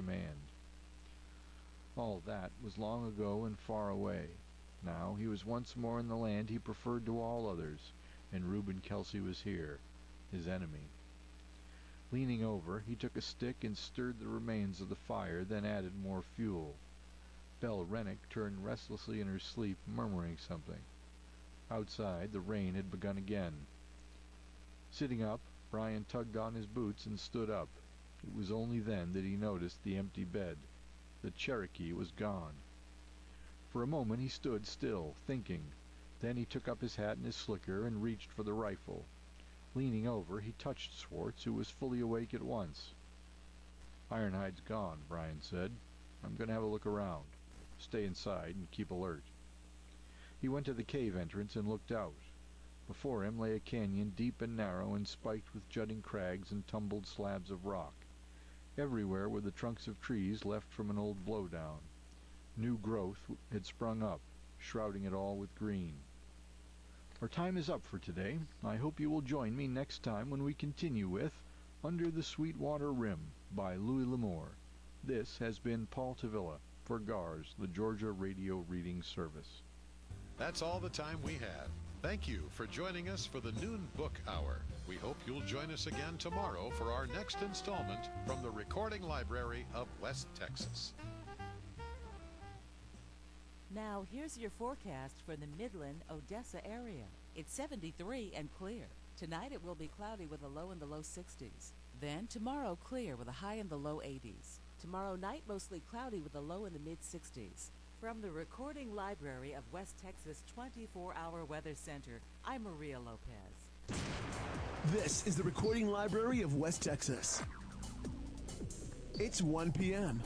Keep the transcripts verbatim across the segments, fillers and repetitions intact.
command. All that was long ago and far away. Now he was once more in the land he preferred to all others, and Reuben Kelsey was here, his enemy. Leaning over, he took a stick and stirred the remains of the fire, then added more fuel. Belle Rennick turned restlessly in her sleep, murmuring something. Outside, the rain had begun again. Sitting up, Brian tugged on his boots and stood up. It was only then that he noticed the empty bed. The Cherokee was gone. For a moment he stood still, thinking. Then he took up his hat and his slicker and reached for the rifle. Leaning over, he touched Schwartz, who was fully awake at once. "Ironhide's gone," Brian said. "I'm going to have a look around. Stay inside and keep alert." He went to the cave entrance and looked out. Before him lay a canyon deep and narrow and spiked with jutting crags and tumbled slabs of rock. Everywhere were the trunks of trees left from an old blowdown. New growth had sprung up, shrouding it all with green. Our time is up for today. I hope you will join me next time when we continue with Under the Sweetwater Rim by Louis L'Amour. This has been Paul Tavilla for G A R S, the Georgia Radio Reading Service. That's all the time we have. Thank you for joining us for the Noon Book Hour. We hope you'll join us again tomorrow for our next installment from the Recording Library of West Texas. Now, here's your forecast for the Midland, Odessa area. It's seventy-three and clear. Tonight it will be cloudy with a low in the low sixties. Then tomorrow clear with a high in the low eighties. Tomorrow night mostly cloudy with a low in the mid sixties. From the Recording Library of West Texas twenty-four hour Weather Center, I'm Maria Lopez. This is the Recording Library of West Texas. It's one p m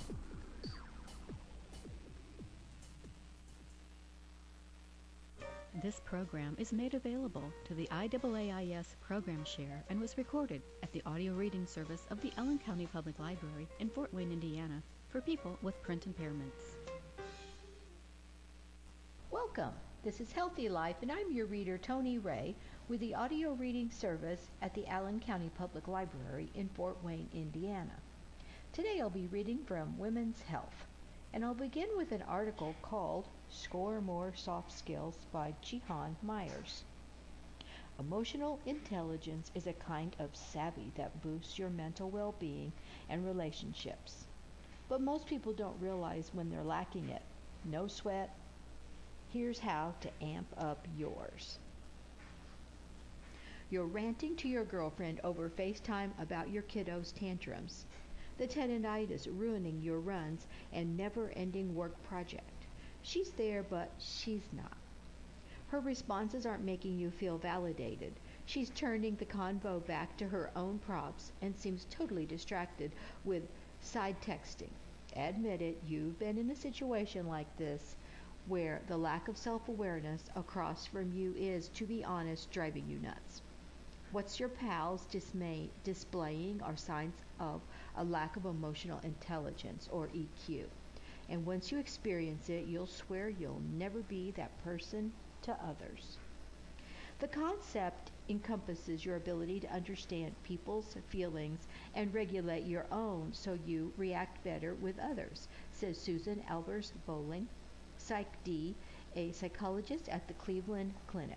This program is made available to the I A A I S Program Share and was recorded at the audio reading service of the Allen County Public Library in Fort Wayne, Indiana, for people with print impairments. Welcome. This is Healthy Life, and I'm your reader, Tony Ray, with the audio reading service at the Allen County Public Library in Fort Wayne, Indiana. Today I'll be reading from Women's Health, and I'll begin with an article called Score More Soft Skills by Jihan Myers. Emotional intelligence is a kind of savvy that boosts your mental well-being and relationships. But most people don't realize when they're lacking it. No sweat. Here's how to amp up yours. You're ranting to your girlfriend over FaceTime about your kiddos' tantrums, the tendinitis ruining your runs and never-ending work project. She's there, but she's not. Her responses aren't making you feel validated. She's turning the convo back to her own props and seems totally distracted with side texting. Admit it, you've been in a situation like this where the lack of self-awareness across from you is, to be honest, driving you nuts. What's your pals dismay, displaying are signs of a lack of emotional intelligence, or E Q. And once you experience it, you'll swear you'll never be that person to others. The concept encompasses your ability to understand people's feelings and regulate your own so you react better with others, says Susan Albers Bowling, Psych D, a psychologist at the Cleveland Clinic.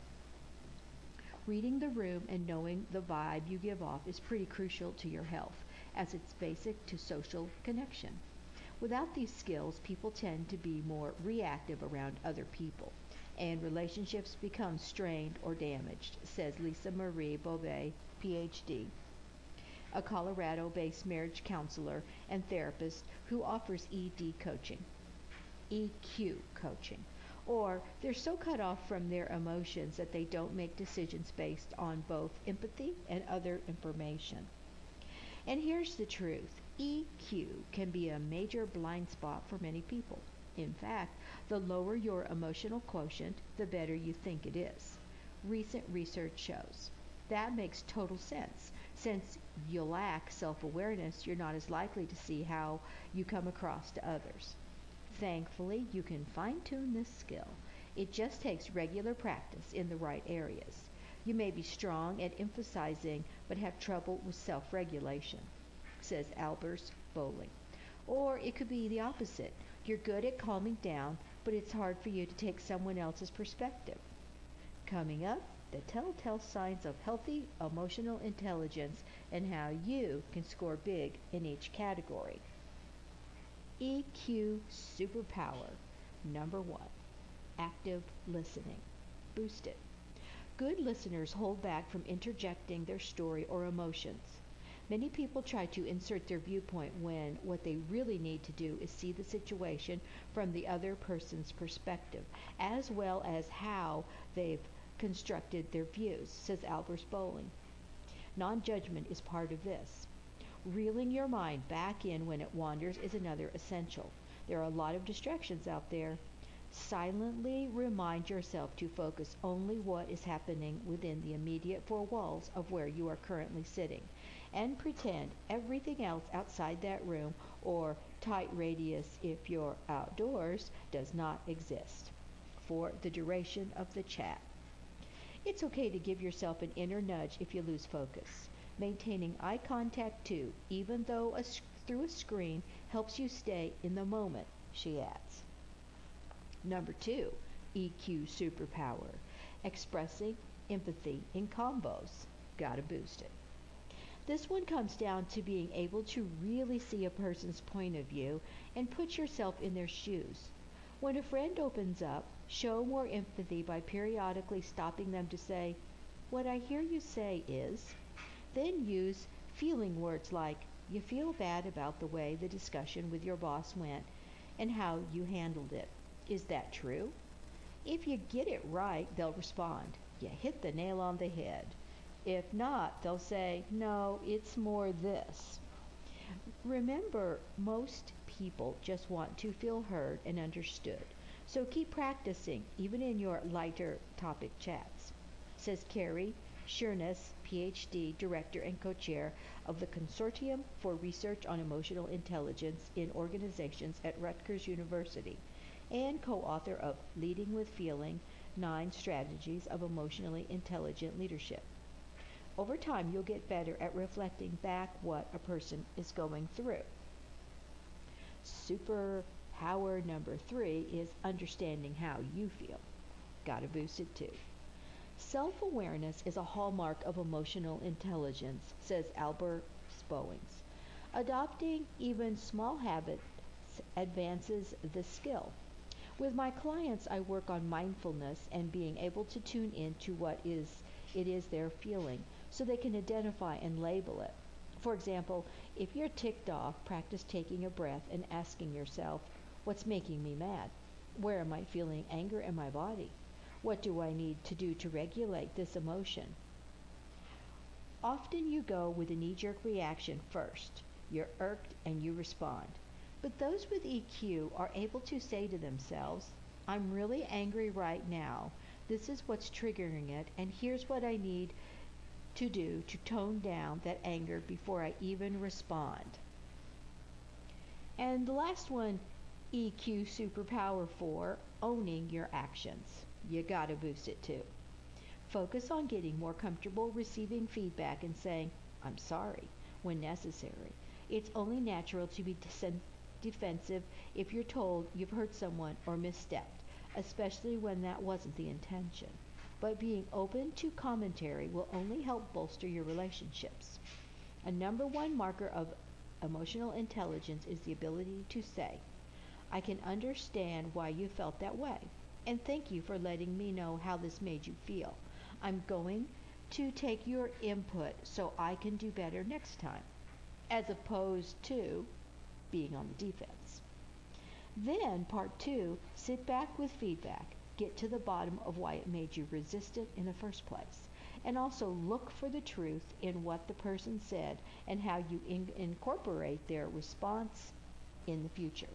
Reading the room and knowing the vibe you give off is pretty crucial to your health, as it's basic to social connection. Without these skills, people tend to be more reactive around other people, and relationships become strained or damaged, says Lisa Marie Beauvais, P H D, a Colorado-based marriage counselor and therapist who offers E D coaching. E Q coaching, or they're so cut off from their emotions that they don't make decisions based on both empathy and other information. And here's the truth. E Q can be a major blind spot for many people. In fact, the lower your emotional quotient, the better you think it is. Recent research shows. That makes total sense. Since you lack self-awareness, you're not as likely to see how you come across to others. Thankfully, you can fine-tune this skill. It just takes regular practice in the right areas. You may be strong at emphasizing but have trouble with self-regulation, says Albers Bowling. Or it could be the opposite. You're good at calming down, but it's hard for you to take someone else's perspective. Coming up, the telltale signs of healthy emotional intelligence and how you can score big in each category. E Q superpower. Number one, active listening. Boost it. Good listeners hold back from interjecting their story or emotions. Many people try to insert their viewpoint when what they really need to do is see the situation from the other person's perspective, as well as how they've constructed their views, says Albert Bowling. Non-judgment is part of this. Reeling your mind back in when it wanders is another essential. There are a lot of distractions out there. Silently remind yourself to focus only what is happening within the immediate four walls of where you are currently sitting, and pretend everything else outside that room or tight radius if you're outdoors does not exist for the duration of the chat. It's okay to give yourself an inner nudge if you lose focus. Maintaining eye contact too, even though a, through a screen, helps you stay in the moment, she adds. Number two, E Q superpower. Expressing empathy in combos. Gotta boost it. This one comes down to being able to really see a person's point of view and put yourself in their shoes. When a friend opens up, show more empathy by periodically stopping them to say, "What I hear you say is," then use feeling words like, "You feel bad about the way the discussion with your boss went and how you handled it. Is that true?" If you get it right, they'll respond, "You hit the nail on the head." If not, they'll say, "No, it's more this." Remember, most people just want to feel heard and understood. So keep practicing, even in your lighter topic chats, says Carrie Shearness, P H D, Director and Co-Chair of the Consortium for Research on Emotional Intelligence in Organizations at Rutgers University, and co-author of Leading with Feeling, Nine Strategies of Emotionally Intelligent Leadership. Over time, you'll get better at reflecting back what a person is going through. Superpower number three is understanding how you feel. Gotta boost it too. Self-awareness is a hallmark of emotional intelligence, says Albert Spowings. Adopting even small habits advances the skill. With my clients, I work on mindfulness and being able to tune in to what is it is they're feeling so they can identify and label it. For example, if you're ticked off, practice taking a breath and asking yourself, "What's making me mad? Where am I feeling anger in my body? What do I need to do to regulate this emotion?" Often you go with a knee-jerk reaction first. You're irked and you respond. But those with E Q are able to say to themselves, "I'm really angry right now. This is what's triggering it, and here's what I need to do to tone down that anger before I even respond." And the last one, E Q superpower four, owning your actions. You gotta boost it too. Focus on getting more comfortable receiving feedback and saying, "I'm sorry," when necessary. It's only natural to be desen- defensive if you're told you've hurt someone or misstepped, especially when that wasn't the intention. But being open to commentary will only help bolster your relationships. A number one marker of emotional intelligence is the ability to say, "I can understand why you felt that way, and thank you for letting me know how this made you feel. I'm going to take your input so I can do better next time," as opposed to being on the defense. Then, part two, sit back with feedback. Get to the bottom of why it made you resistant in the first place. And also look for the truth in what the person said and how you in- incorporate their response in the future.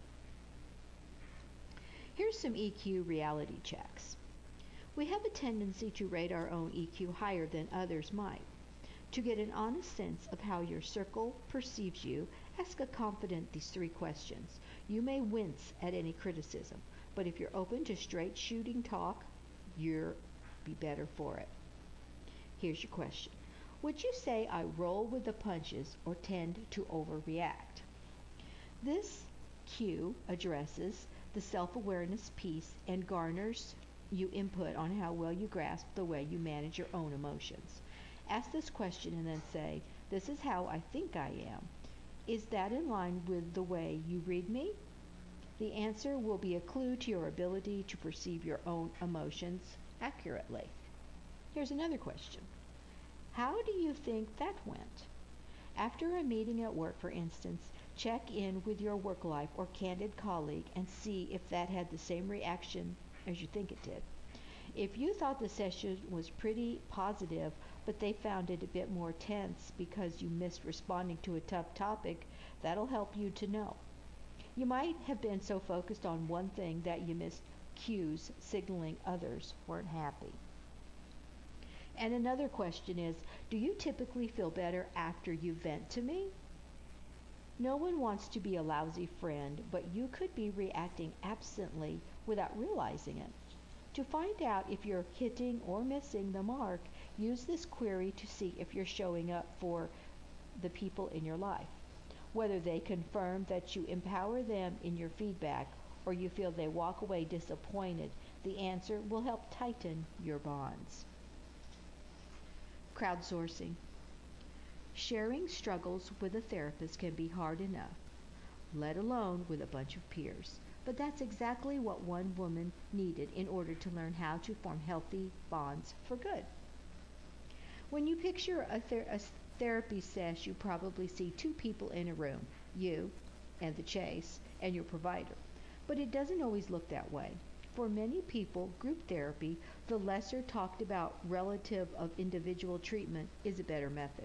Here's some E Q reality checks. We have a tendency to rate our own E Q higher than others might. To get an honest sense of how your circle perceives you, ask a confidant these three questions. You may wince at any criticism, but if you're open to straight shooting talk, you'll be better for it. Here's your question. Would you say I roll with the punches or tend to overreact? This cue addresses the self-awareness piece and garners you input on how well you grasp the way you manage your own emotions. Ask this question and then say, this is how I think I am. Is that in line with the way you read me? The answer will be a clue to your ability to perceive your own emotions accurately. Here's another question. How do you think that went? After a meeting at work, for instance, check in with your work life or candid colleague and see if that had the same reaction as you think it did. If you thought the session was pretty positive, but they found it a bit more tense because you missed responding to a tough topic, that'll help you to know. You might have been so focused on one thing that you missed cues signaling others weren't happy. And another question is, do you typically feel better after you vent to me? No one wants to be a lousy friend, but you could be reacting absently without realizing it. To find out if you're hitting or missing the mark, use this query to see if you're showing up for the people in your life. Whether they confirm that you empower them in your feedback or you feel they walk away disappointed, the answer will help tighten your bonds. Crowdsourcing. Sharing struggles with a therapist can be hard enough, let alone with a bunch of peers. But that's exactly what one woman needed in order to learn how to form healthy bonds for good. When you picture a, ther- a therapy sesh, you probably see two people in a room, you and the chase and your provider. But it doesn't always look that way. For many people, group therapy, the lesser talked about relative of individual treatment, is a better method.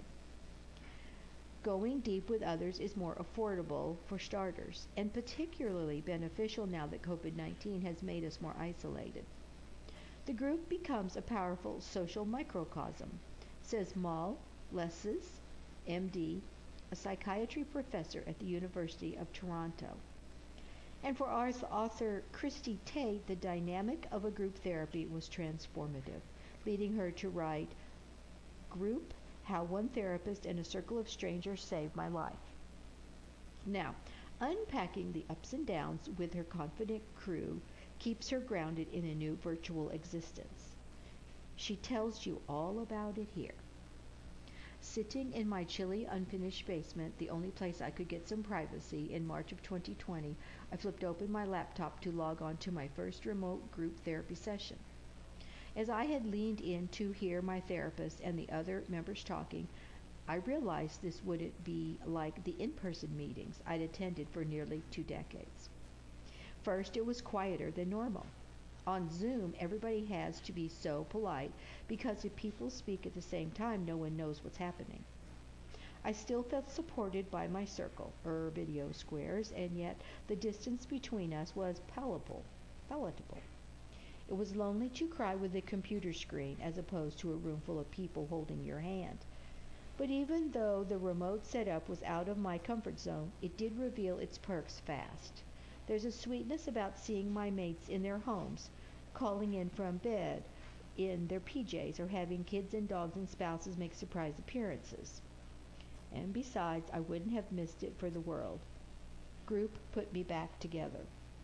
Going deep with others is more affordable for starters, and particularly beneficial now that COVID nineteen has made us more isolated. The group becomes a powerful social microcosm, says Mal Lesses, M D, a psychiatry professor at the University of Toronto. And for our author Christy Tate, the dynamic of a group therapy was transformative, leading her to write Group, How One Therapist and a Circle of Strangers Saved My Life. Now, unpacking the ups and downs with her confident crew keeps her grounded in a new virtual existence. She tells you all about it here. Sitting in my chilly, unfinished basement, the only place I could get some privacy, in March of twenty twenty, I flipped open my laptop to log on to my first remote group therapy session. As I had leaned in to hear my therapist and the other members talking, I realized this wouldn't be like the in-person meetings I'd attended for nearly two decades. First, it was quieter than normal. On Zoom, everybody has to be so polite because if people speak at the same time, no one knows what's happening. I still felt supported by my circle, or video squares, and yet the distance between us was palatable. palatable. It was lonely to cry with a computer screen as opposed to a room full of people holding your hand. But even though the remote setup was out of my comfort zone, it did reveal its perks fast. There's a sweetness about seeing my mates in their homes, calling in from bed in their P Js, or having kids and dogs and spouses make surprise appearances. And besides, I wouldn't have missed it for the world. Group put me back together.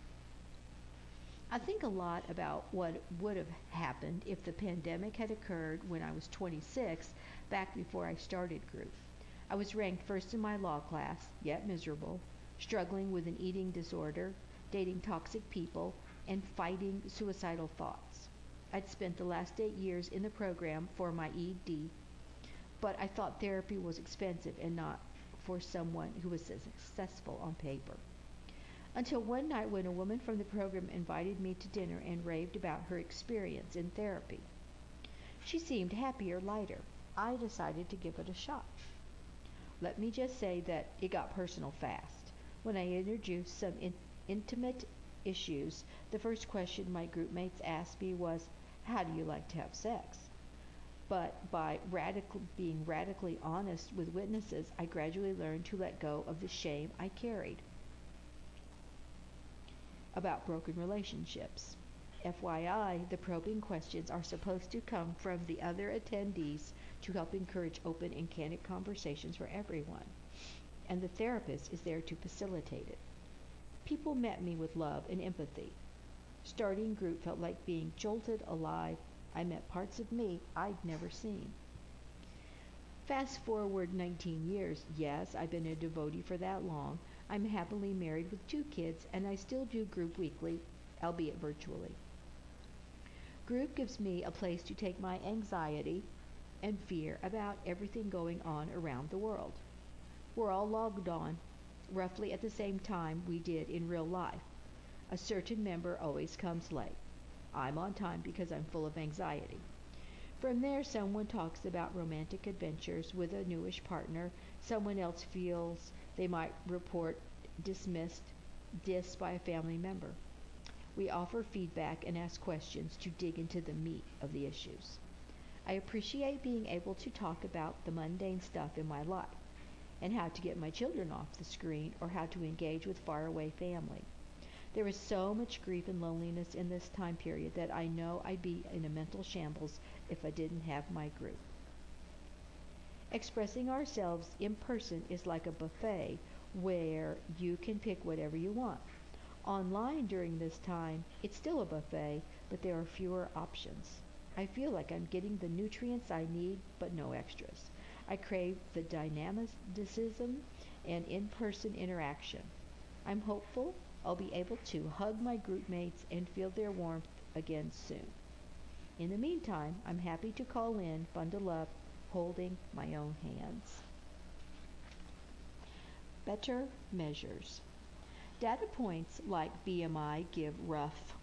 I think a lot about what would have happened if the pandemic had occurred when I was twenty-six, back before I started group. I was ranked first in my law class, yet miserable, struggling with an eating disorder, dating toxic people, and fighting suicidal thoughts. I'd spent the last eight years in the program for my E D, but I thought therapy was expensive and not for someone who was successful on paper. Until one night when a woman from the program invited me to dinner and raved about her experience in therapy. She seemed happier, lighter. I decided to give it a shot. Let me just say that it got personal fast. When I introduced some in- intimate issues, the first question my group mates asked me was, how do you like to have sex? But by radical, being radically honest with witnesses, I gradually learned to let go of the shame I carried about broken relationships. F Y I, the probing questions are supposed to come from the other attendees to help encourage open and candid conversations for everyone. and the therapist is there to facilitate it. People met me with love and empathy. Starting group felt like being jolted alive. I met parts of me I'd never seen. Fast forward nineteen years. Yes, I've been a devotee for that long. I'm happily married with two kids, and I still do group weekly, albeit virtually. Group gives me a place to take my anxiety and fear about everything going on around the world. We're all logged on roughly at the same time we did in real life. A certain member always comes late. I'm on time because I'm full of anxiety. From there, someone talks about romantic adventures with a newish partner. Someone else feels they might report dismissed, dissed by a family member. We offer feedback and ask questions to dig into the meat of the issues. I appreciate being able to talk about the mundane stuff in my life and how to get my children off the screen or how to engage with faraway family. There is so much grief and loneliness in this time period that I know I'd be in a mental shambles if I didn't have my group. Expressing ourselves in person is like a buffet where you can pick whatever you want. Online during this time, it's still a buffet, but there are fewer options. I feel like I'm getting the nutrients I need, but no extras. I crave the dynamicism and in-person interaction. I'm hopeful I'll be able to hug my group mates and feel their warmth again soon. In the meantime, I'm happy to call in, bundle up, holding my own hands. Better measures. Data points like B M I give rough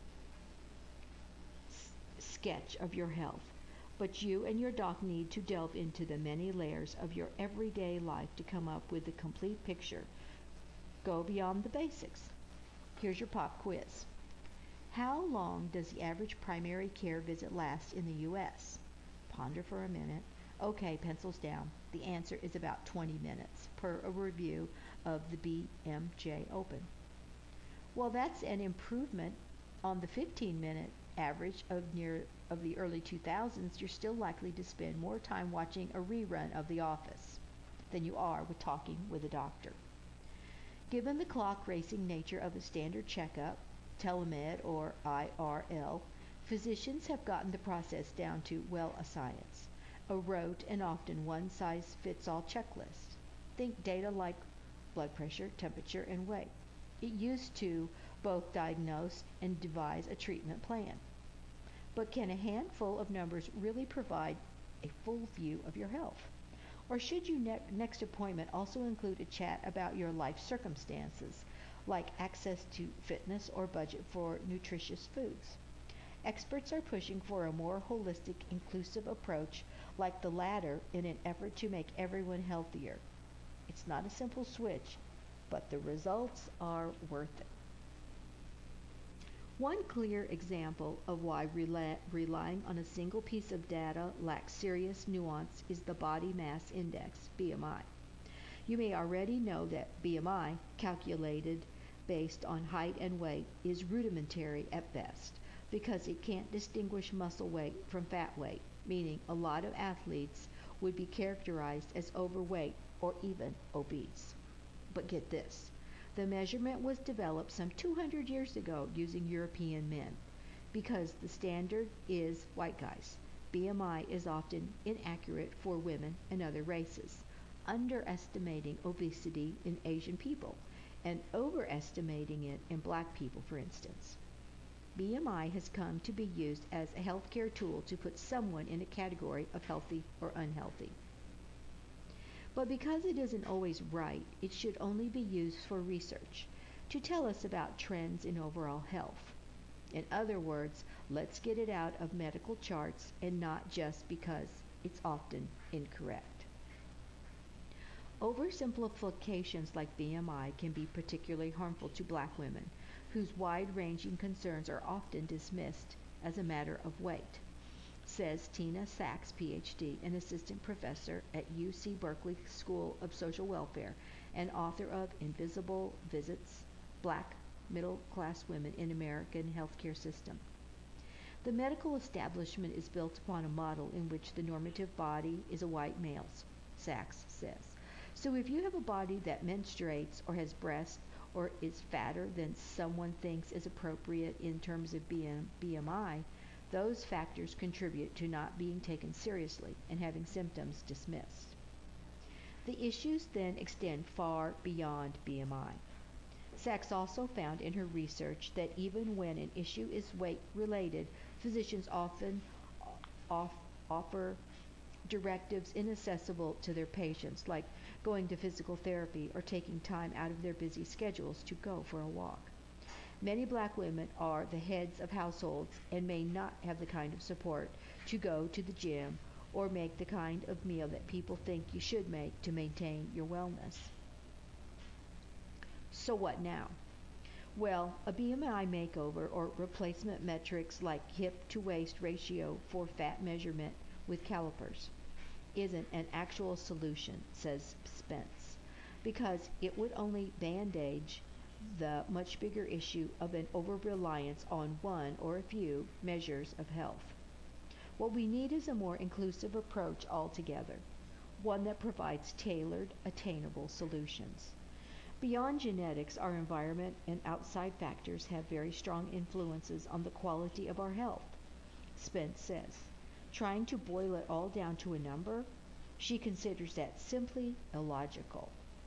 s- sketch of your health, but you and your doc need to delve into the many layers of your everyday life to come up with the complete picture. Go beyond the basics. Here's your pop quiz. How long does the average primary care visit last in the U S? Ponder for a minute. Okay, pencils down. The answer is about twenty minutes per a review of the B M J Open. Well, that's an improvement on the fifteen minute average of near of the early two thousands. You're still likely to spend more time watching a rerun of The Office than you are with talking with a doctor. Given the clock racing nature of a standard checkup, telemed or I R L, physicians have gotten the process down to, well, a science, a rote and often one-size-fits-all checklist. Think data like blood pressure, temperature, and weight. It used to both diagnose and devise a treatment plan. But can a handful of numbers really provide a full view of your health? Or should your ne- next appointment also include a chat about your life circumstances, like access to fitness or budget for nutritious foods? Experts are pushing for a more holistic, inclusive approach like the latter in an effort to make everyone healthier. It's not a simple switch, but the results are worth it. One clear example of why rela- relying on a single piece of data lacks serious nuance is the body mass index, B M I. You may already know that B M I, calculated based on height and weight, is rudimentary at best because it can't distinguish muscle weight from fat weight, meaning a lot of athletes would be characterized as overweight or even obese. But get this. The measurement was developed some two hundred years ago using European men because the standard is white guys. B M I is often inaccurate for women and other races, underestimating obesity in Asian people and overestimating it in black people, for instance. B M I has come to be used as a healthcare tool to put someone in a category of healthy or unhealthy. But because it isn't always right, it should only be used for research, to tell us about trends in overall health. In other words, let's get it out of medical charts and not just because it's often incorrect. Oversimplifications like B M I can be particularly harmful to black women, whose wide-ranging concerns are often dismissed as a matter of weight, says Tina Sachs, P H D, an assistant professor at U C Berkeley School of Social Welfare and author of Invisible Visits, Black Middle-Class Women in American Healthcare System. The medical establishment is built upon a model in which the normative body is a white male, Sachs says. So if you have a body that menstruates or has breasts or is fatter than someone thinks is appropriate in terms of B M I, those factors contribute to not being taken seriously and having symptoms dismissed. The issues then extend far beyond B M I. Sachs also found in her research that even when an issue is weight-related, physicians often off offer directives inaccessible to their patients, like going to physical therapy or taking time out of their busy schedules to go for a walk. Many black women are the heads of households and may not have the kind of support to go to the gym or make the kind of meal that people think you should make to maintain your wellness. So what now? Well, a B M I makeover or replacement metrics like hip to waist ratio for fat measurement with calipers isn't an actual solution, says Spence, because it would only bandage the much bigger issue of an over-reliance on one or a few measures of health. What we need is a more inclusive approach altogether, one that provides tailored, attainable solutions. Beyond genetics, our environment and outside factors have very strong influences on the quality of our health. Spence says, trying to boil it all down to a number, she considers that simply illogical.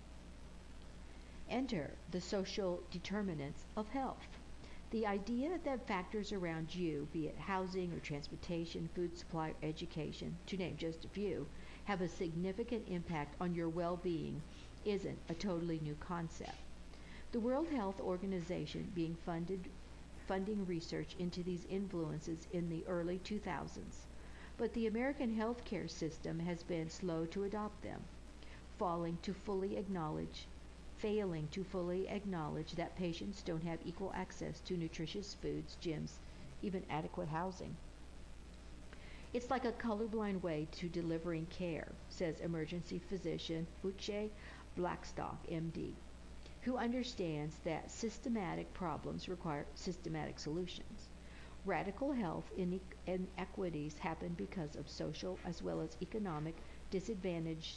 Enter the social determinants of health. The idea that factors around you, be it housing or transportation, food supply, or education, to name just a few, have a significant impact on your well-being isn't a totally new concept. The World Health Organization being funded funding research into these influences in the early two thousands, but the American healthcare system has been slow to adopt them, falling to fully acknowledge failing to fully acknowledge that patients don't have equal access to nutritious foods, gyms, even adequate housing. It's like a colorblind way to delivering care, says emergency physician Uche Blackstock, M D, who understands that systematic problems require systematic solutions. Radical health inequities happen because of social as well as economic disadvantage,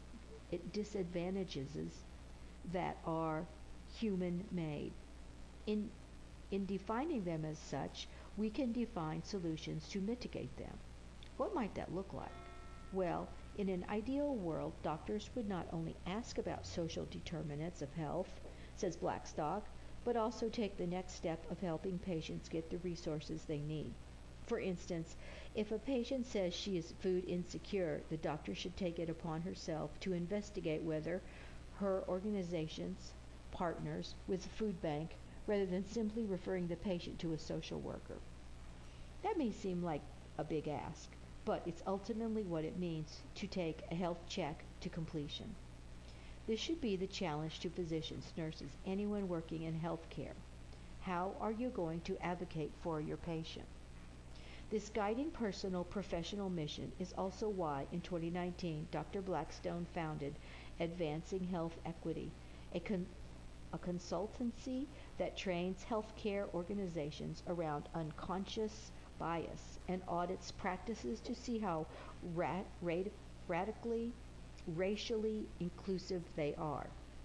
disadvantages that are human-made. In, in defining them as such, we can define solutions to mitigate them. What might that look like? Well, in an ideal world, doctors would not only ask about social determinants of health, says Blackstock, but also take the next step of helping patients get the resources they need. For instance, if a patient says she is food insecure, the doctor should take it upon herself to investigate whether her organizations partners with a food bank rather than simply referring the patient to a social worker. That may seem like a big ask, but it's ultimately what it means to take a health check to completion. This should be the challenge to physicians, nurses, anyone working in healthcare. How are you going to advocate for your patient? This guiding personal professional mission is also why in twenty nineteen Doctor Blackstone founded Advancing Health Equity, a, con- a consultancy that trains healthcare organizations around unconscious bias and audits practices to see how rat- rad- radically, racially inclusive they are.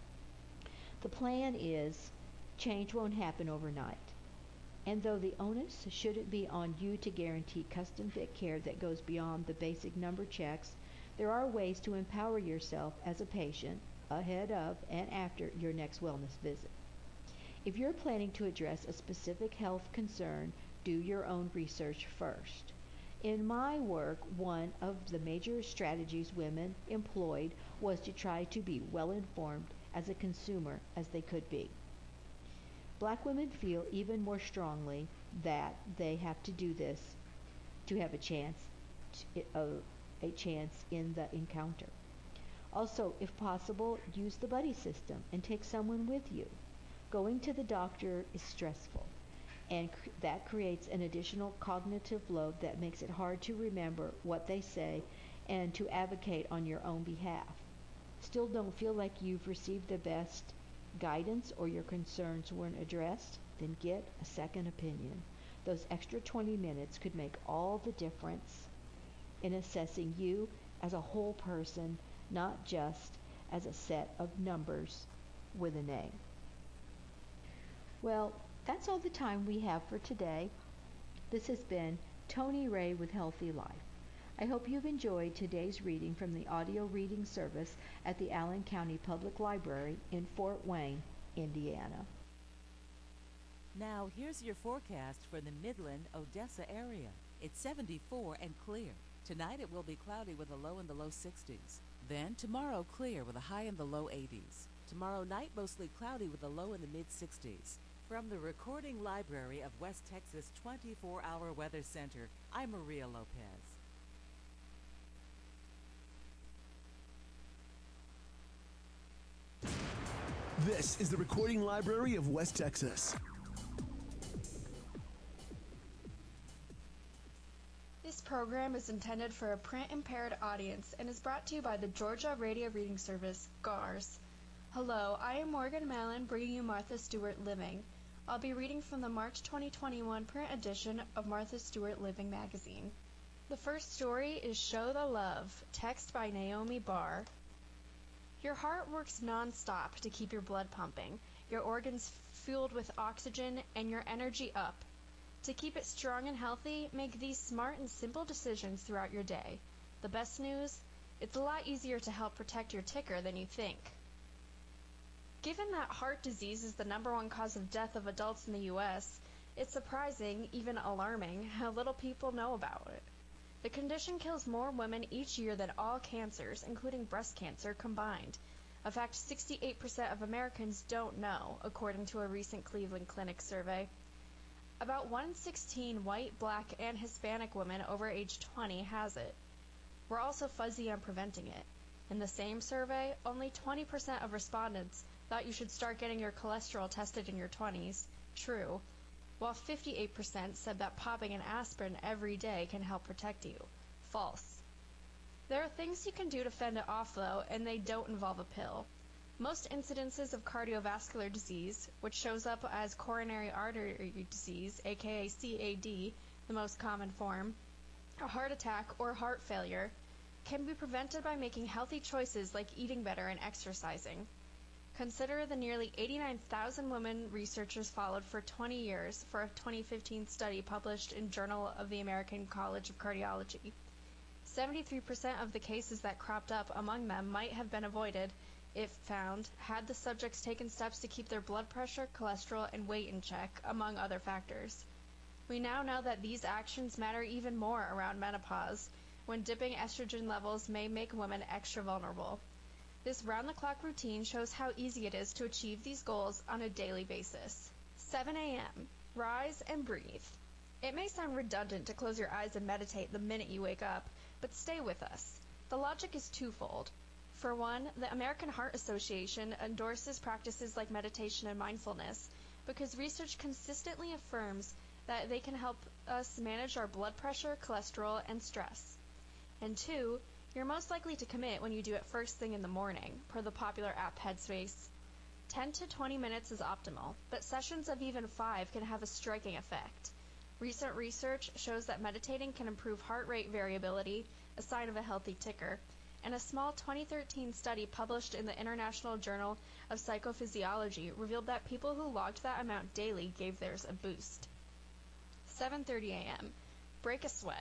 The plan is change won't happen overnight. And though the onus shouldn't be on you to guarantee custom-fit care that goes beyond the basic number checks, there are ways to empower yourself as a patient ahead of and after your next wellness visit. If you're planning to address a specific health concern, do your own research first. In my work, one of the major strategies women employed was to try to be well-informed as a consumer as they could be. Black women feel even more strongly that they have to do this to have a chance to, uh, a chance in the encounter. Also, if possible, use the buddy system and take someone with you. Going to the doctor is stressful, and cr- that creates an additional cognitive load that makes it hard to remember what they say and to advocate on your own behalf. Still don't feel like you've received the best guidance or your concerns weren't addressed? Then get a second opinion. Those extra twenty minutes could make all the difference in assessing you as a whole person, not just as a set of numbers with a name. Well, that's all the time we have for today. This has been Tony Ray with Healthy Life. I hope you've enjoyed today's reading from the audio reading service at the Allen County Public Library in Fort Wayne, Indiana. Now, here's your forecast for the Midland, Odessa area. It's seventy-four and clear. Tonight it will be cloudy with a low in the low sixties. Then tomorrow clear with a high in the low eighties. Tomorrow night mostly cloudy with a low in the mid sixties. From the Recording Library of West Texas twenty-four hour Weather Center, I'm Maria Lopez. This is the Recording Library of West Texas. This program is intended for a print-impaired audience and is brought to you by the Georgia Radio Reading Service, G A R S. Hello, I am Morgan Mallon, bringing you Martha Stewart Living. I'll be reading from the March twenty twenty-one print edition of Martha Stewart Living magazine. The first story is Show the Love, text by Naomi Barr. Your heart works non-stop to keep your blood pumping, your organs fueled with oxygen, and your energy up. To keep it strong and healthy, make these smart and simple decisions throughout your day. The best news? It's a lot easier to help protect your ticker than you think. Given that heart disease is the number one cause of death of adults in the U S, it's surprising, even alarming, how little people know about it. The condition kills more women each year than all cancers, including breast cancer, combined. A fact sixty-eight percent of Americans don't know, according to a recent Cleveland Clinic survey. About one in sixteen white, black, and Hispanic women over age twenty has it. We're also fuzzy on preventing it. In the same survey, only twenty percent of respondents thought you should start getting your cholesterol tested in your twenties. True. While fifty-eight percent said that popping an aspirin every day can help protect you. False. There are things you can do to fend it off, though, and they don't involve a pill. Most incidences of cardiovascular disease, which shows up as coronary artery disease, aka C A D, the most common form, a heart attack, or heart failure, can be prevented by making healthy choices like eating better and exercising. Consider the nearly eighty-nine thousand women researchers followed for twenty years for a twenty fifteen study published in Journal of the American College of Cardiology. seventy-three percent of the cases that cropped up among them might have been avoided if found had the subjects taken steps to keep their blood pressure, cholesterol, and weight in check, among other factors. We now know that these actions matter even more around menopause, when dipping estrogen levels may make women extra vulnerable. This round-the-clock routine shows how easy it is to achieve these goals on a daily basis. seven a.m. Rise and breathe. It may sound redundant to close your eyes and meditate the minute you wake up, but stay with us. The logic is twofold. For one, the American Heart Association endorses practices like meditation and mindfulness because research consistently affirms that they can help us manage our blood pressure, cholesterol, and stress. And two, you're most likely to commit when you do it first thing in the morning, per the popular app Headspace. ten to twenty minutes is optimal, but sessions of even five can have a striking effect. Recent research shows that meditating can improve heart rate variability, a sign of a healthy ticker, and a small twenty thirteen study published in the International Journal of Psychophysiology revealed that people who logged that amount daily gave theirs a boost. seven thirty a.m. Break a sweat.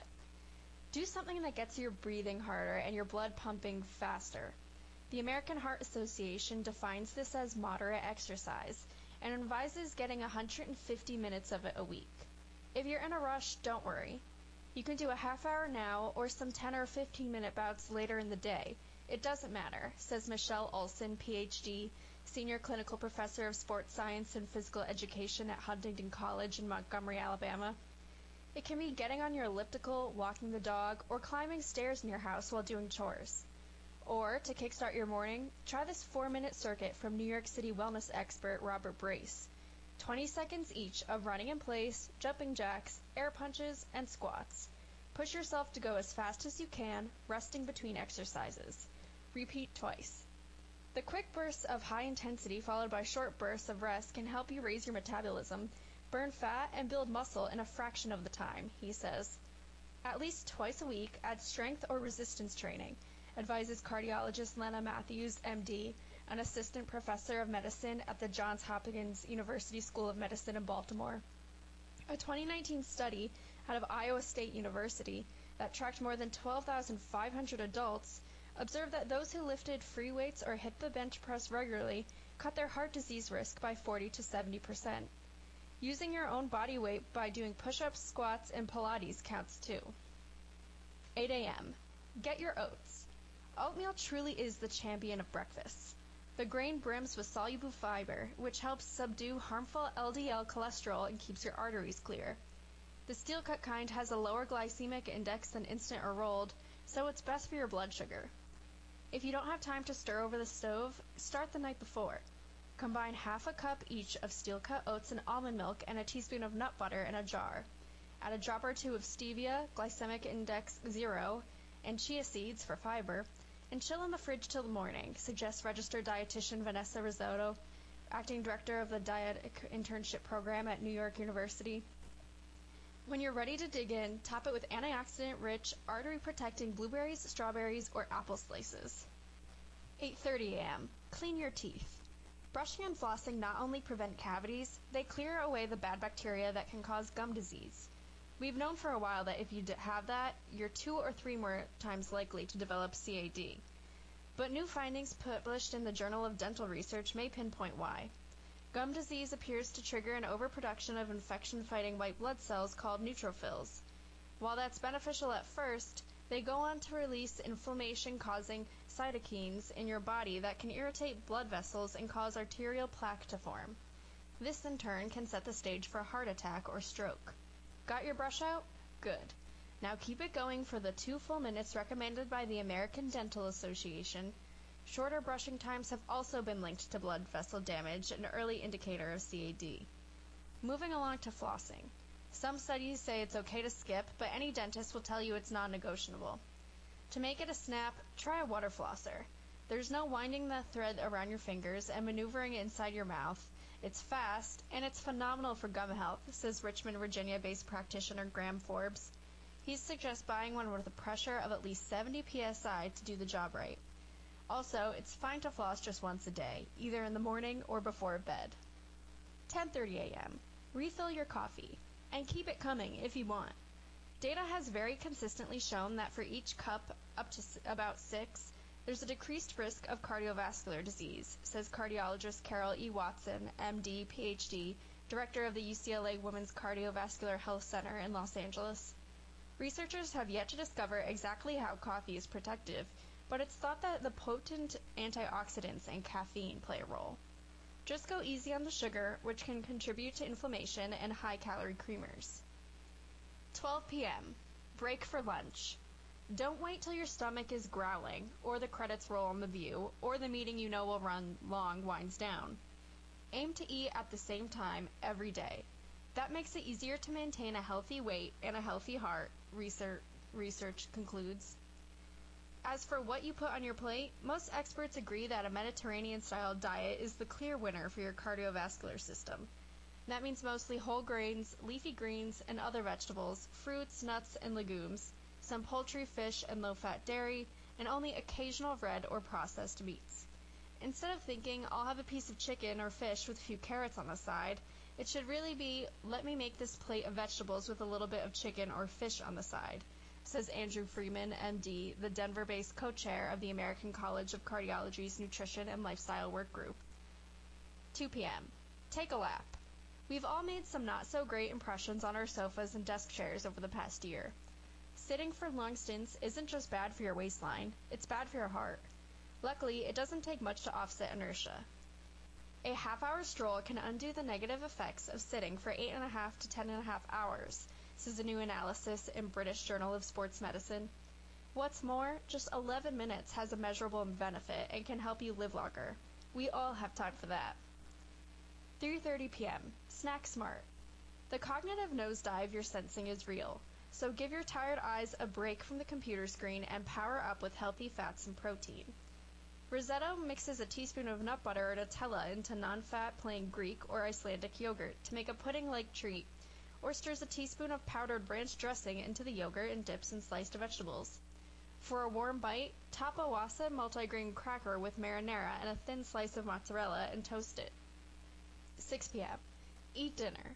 Do something that gets your breathing harder and your blood pumping faster. The American Heart Association defines this as moderate exercise and advises getting one hundred fifty minutes of it a week. If you're in a rush, don't worry. You can do a half hour now or some ten or fifteen minute bouts later in the day. It doesn't matter, says Michelle Olson, P H D, Senior Clinical Professor of Sports Science and Physical Education at Huntington College in Montgomery, Alabama. It can be getting on your elliptical, walking the dog, or climbing stairs in your house while doing chores. Or, to kickstart your morning, try this four-minute circuit from New York City wellness expert Robert Brace. twenty seconds each of running in place, jumping jacks, air punches, and squats. Push yourself to go as fast as you can, resting between exercises. Repeat twice. The quick bursts of high intensity followed by short bursts of rest can help you raise your metabolism, burn fat, and build muscle in a fraction of the time, he says. At least twice a week, add strength or resistance training, advises cardiologist Lena Matthews, M D, an assistant professor of medicine at the Johns Hopkins University School of Medicine in Baltimore. A twenty nineteen study out of Iowa State University that tracked more than twelve thousand five hundred adults observed that those who lifted free weights or hit the bench press regularly cut their heart disease risk by forty to seventy percent. Using your own body weight by doing push-ups, squats, and Pilates counts too. eight a.m. Get your oats. Oatmeal truly is the champion of breakfast. The grain brims with soluble fiber, which helps subdue harmful L D L cholesterol and keeps your arteries clear. The steel-cut kind has a lower glycemic index than instant or rolled, so it's best for your blood sugar. If you don't have time to stir over the stove, start the night before. Combine half a cup each of steel-cut oats and almond milk and a teaspoon of nut butter in a jar. Add a drop or two of stevia, glycemic index zero, and chia seeds for fiber, and chill in the fridge till the morning, suggests registered dietitian Vanessa Risotto, acting director of the dietetic internship program at New York University. When you're ready to dig in, top it with antioxidant-rich, artery-protecting blueberries, strawberries, or apple slices. eight thirty a.m. Clean your teeth. Brushing and flossing not only prevent cavities, they clear away the bad bacteria that can cause gum disease. We've known for a while that if you have that, you're two or three more times likely to develop C A D. But new findings published in the Journal of Dental Research may pinpoint why. Gum disease appears to trigger an overproduction of infection-fighting white blood cells called neutrophils. While that's beneficial at first, they go on to release inflammation-causing cytokines in your body that can irritate blood vessels and cause arterial plaque to form. This, in turn, can set the stage for a heart attack or stroke. Got your brush out? Good. Now keep it going for the two full minutes recommended by the American Dental Association. Shorter brushing times have also been linked to blood vessel damage, an early indicator of C A D. Moving along to flossing. Some studies say it's okay to skip, but any dentist will tell you it's non-negotiable. To make it a snap, try a water flosser. There's no winding the thread around your fingers and maneuvering it inside your mouth. It's fast, and it's phenomenal for gum health, says Richmond, Virginia-based practitioner Graham Forbes. He suggests buying one with a pressure of at least seventy P S I to do the job right. Also, it's fine to floss just once a day, either in the morning or before bed. ten thirty a.m. Refill your coffee. And keep it coming if you want. Data has very consistently shown that for each cup up to about six, there's a decreased risk of cardiovascular disease, says cardiologist Carol E. Watson, M D, P H D, director of the U C L A Women's Cardiovascular Health Center in Los Angeles. Researchers have yet to discover exactly how coffee is protective, but it's thought that the potent antioxidants and caffeine play a role. Just go easy on the sugar, which can contribute to inflammation and high-calorie creamers. twelve p.m. Break for lunch. Don't wait till your stomach is growling, or the credits roll on The View, or the meeting you know will run long winds down. Aim to eat at the same time every day. That makes it easier to maintain a healthy weight and a healthy heart, research, research concludes. As for what you put on your plate, most experts agree that a Mediterranean-style diet is the clear winner for your cardiovascular system. That means mostly whole grains, leafy greens, and other vegetables, fruits, nuts, and legumes, some poultry, fish, and low-fat dairy, and only occasional red or processed meats. Instead of thinking, I'll have a piece of chicken or fish with a few carrots on the side, it should really be, let me make this plate of vegetables with a little bit of chicken or fish on the side, says Andrew Freeman, M D, the Denver-based co-chair of the American College of Cardiology's Nutrition and Lifestyle Work Group. two p.m. Take a lap. We've all made some not-so-great impressions on our sofas and desk chairs over the past year. Sitting for long stints isn't just bad for your waistline, it's bad for your heart. Luckily, it doesn't take much to offset inertia. A half-hour stroll can undo the negative effects of sitting for eight and a half to ten and a half hours, says a new analysis in British Journal of Sports Medicine. What's more, just eleven minutes has a measurable benefit and can help you live longer. We all have time for that. three thirty p.m. Snack smart. The cognitive nosedive you're sensing is real, so give your tired eyes a break from the computer screen and power up with healthy fats and protein. Rosetto mixes a teaspoon of nut butter or Nutella into non-fat plain Greek or Icelandic yogurt to make a pudding-like treat, or stirs a teaspoon of powdered ranch dressing into the yogurt and dips in sliced vegetables. For a warm bite, top a Wassa multigrain cracker with marinara and a thin slice of mozzarella and toast it. six p m Eat dinner.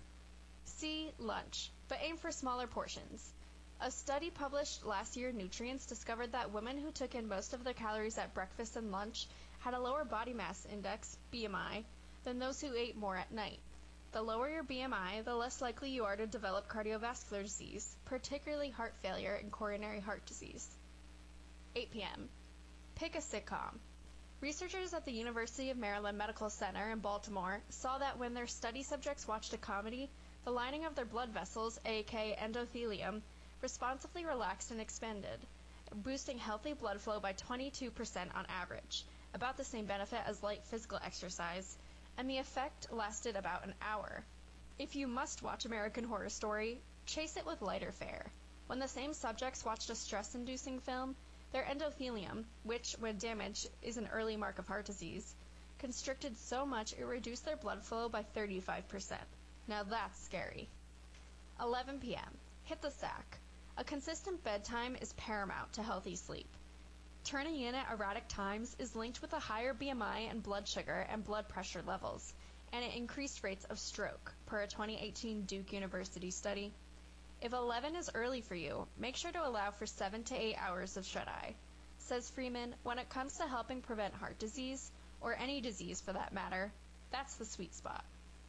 C. Lunch, but aim for smaller portions. A study published last year in Nutrients discovered that women who took in most of their calories at breakfast and lunch had a lower body mass index, B M I, than those who ate more at night. The lower your B M I, the less likely you are to develop cardiovascular disease, particularly heart failure and coronary heart disease. eight p m Pick a sitcom. Researchers at the University of Maryland Medical Center in Baltimore saw that when their study subjects watched a comedy, the lining of their blood vessels, aka endothelium, responsively relaxed and expanded, boosting healthy blood flow by twenty-two percent on average, about the same benefit as light physical exercise, and the effect lasted about an hour. If you must watch American Horror Story, chase it with lighter fare. When the same subjects watched a stress-inducing film, their endothelium, which, when damaged, is an early mark of heart disease, constricted so much it reduced their blood flow by thirty-five percent. Now that's scary. eleven p m Hit the sack. A consistent bedtime is paramount to healthy sleep. Turning in at erratic times is linked with a higher B M I and blood sugar and blood pressure levels, and an increased rates of stroke, per a twenty eighteen Duke University study. If eleven is early for you, make sure to allow for seven to eight hours of shut-eye. Says Freeman, when it comes to helping prevent heart disease, or any disease for that matter, that's the sweet spot.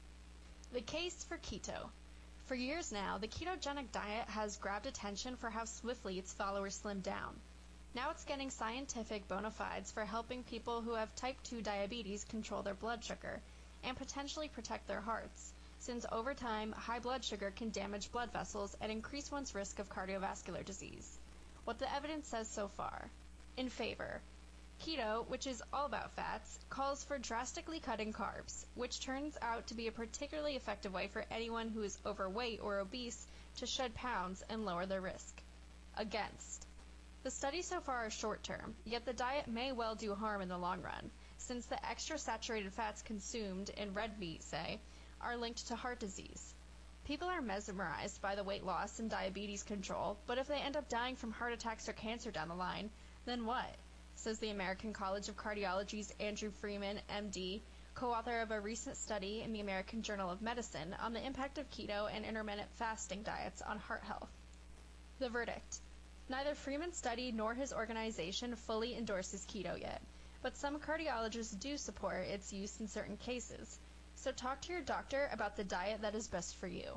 The case for keto. For years now, the ketogenic diet has grabbed attention for how swiftly its followers slim down. Now it's getting scientific bona fides for helping people who have type two diabetes control their blood sugar and potentially protect their hearts, since over time, high blood sugar can damage blood vessels and increase one's risk of cardiovascular disease. What the evidence says so far. In favor. Keto, which is all about fats, calls for drastically cutting carbs, which turns out to be a particularly effective way for anyone who is overweight or obese to shed pounds and lower their risk. Against. The studies so far are short-term, yet the diet may well do harm in the long run, since the extra saturated fats consumed in red meat, say, are linked to heart disease. People are mesmerized by the weight loss and diabetes control, but if they end up dying from heart attacks or cancer down the line, then what? Says the American College of Cardiology's Andrew Freeman, M D, co-author of a recent study in the American Journal of Medicine on the impact of keto and intermittent fasting diets on heart health. The verdict. Neither Freeman's study nor his organization fully endorses keto yet, but some cardiologists do support its use in certain cases. So talk to your doctor about the diet that is best for you.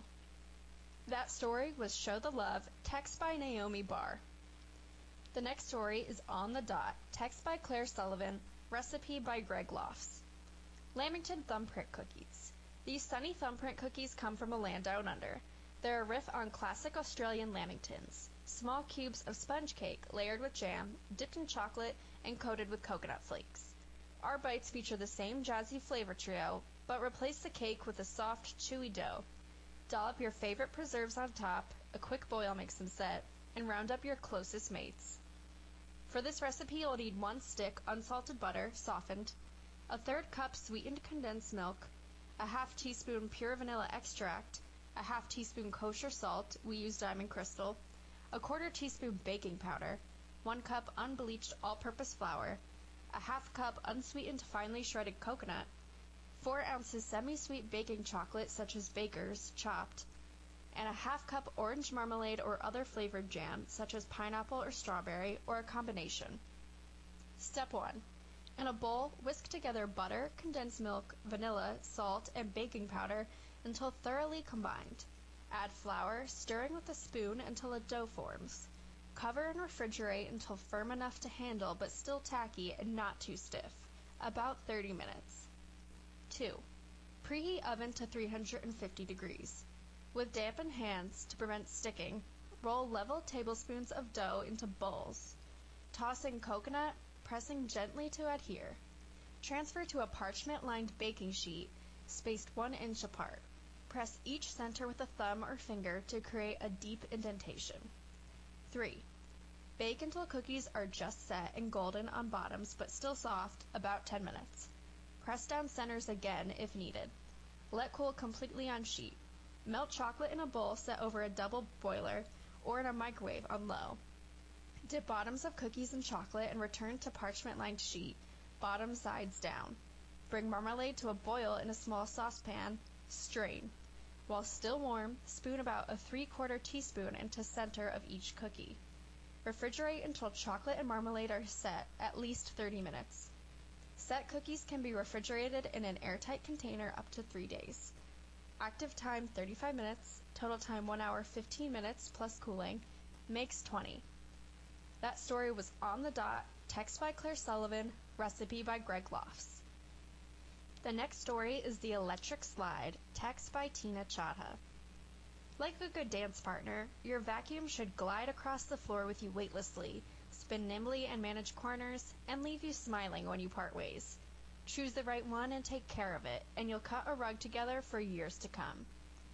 That story was Show the Love, text by Naomi Barr. The next story is On the Dot, text by Claire Sullivan, recipe by Greg Lofts. Lamington Thumbprint Cookies. These sunny thumbprint cookies come from a land down under. They're a riff on classic Australian lamingtons. Small cubes of sponge cake layered with jam, dipped in chocolate, and coated with coconut flakes. Our bites feature the same jazzy flavor trio, but replace the cake with a soft, chewy dough. Dollop your favorite preserves on top, a quick boil makes them set, and round up your closest mates. For this recipe, you'll need one stick unsalted butter, softened, a third cup sweetened condensed milk, a half teaspoon pure vanilla extract, a half teaspoon kosher salt, we use Diamond Crystal, a quarter teaspoon baking powder, one cup unbleached all-purpose flour, a half cup unsweetened finely shredded coconut, four ounces semi-sweet baking chocolate such as Baker's, chopped, and a half cup orange marmalade or other flavored jam such as pineapple or strawberry or a combination. Step one. In a bowl, whisk together butter, condensed milk, vanilla, salt, and baking powder until thoroughly combined. Add flour, stirring with a spoon until a dough forms. Cover and refrigerate until firm enough to handle but still tacky and not too stiff, about thirty minutes. two. Preheat oven to three hundred fifty degrees. With dampened hands to prevent sticking, roll level tablespoons of dough into bowls. Toss in coconut, pressing gently to adhere. Transfer to a parchment-lined baking sheet, spaced one inch apart. Press each center with a thumb or finger to create a deep indentation. three. Bake until cookies are just set and golden on bottoms but still soft, about ten minutes. Press down centers again if needed. Let cool completely on sheet. Melt chocolate in a bowl set over a double boiler or in a microwave on low. Dip bottoms of cookies in chocolate and return to parchment-lined sheet, bottom sides down. Bring marmalade to a boil in a small saucepan. Strain. While still warm, spoon about a three-quarter teaspoon into center of each cookie. Refrigerate until chocolate and marmalade are set, at least thirty minutes. Set cookies can be refrigerated in an airtight container up to three days. Active time thirty-five minutes, total time one hour fifteen minutes plus cooling, makes twenty. That story was On the Dot, text by Claire Sullivan, recipe by Greg Lofts. The next story is The Electric Slide, text by Tina Chadha. Like a good dance partner, your vacuum should glide across the floor with you weightlessly, spin nimbly and manage corners, and leave you smiling when you part ways. Choose the right one and take care of it, and you'll cut a rug together for years to come.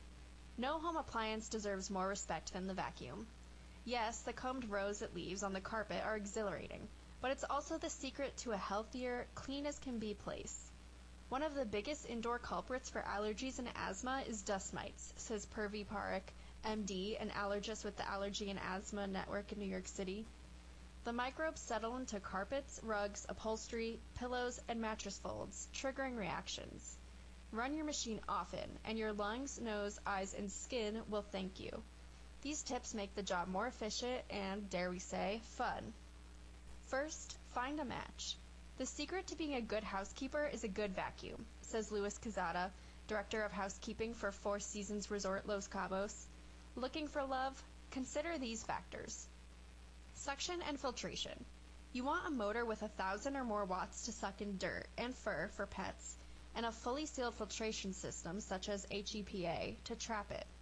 No home appliance deserves more respect than the vacuum. Yes, the combed rows it leaves on the carpet are exhilarating, but it's also the secret to a healthier, clean-as-can-be place. One of the biggest indoor culprits for allergies and asthma is dust mites, says Purvi Parekh, M D, an allergist with the Allergy and Asthma Network in New York City. The microbes settle into carpets, rugs, upholstery, pillows, and mattress folds, triggering reactions. Run your machine often, and your lungs, nose, eyes, and skin will thank you. These tips make the job more efficient and, dare we say, fun. First, find a match. The secret to being a good housekeeper is a good vacuum, says Luis Quezada, Director of Housekeeping for Four Seasons Resort Los Cabos. Looking for love? Consider these factors. Suction and filtration. You want a motor with a thousand or more watts to suck in dirt and fur for pets, and a fully sealed filtration system such as H E P A to trap it.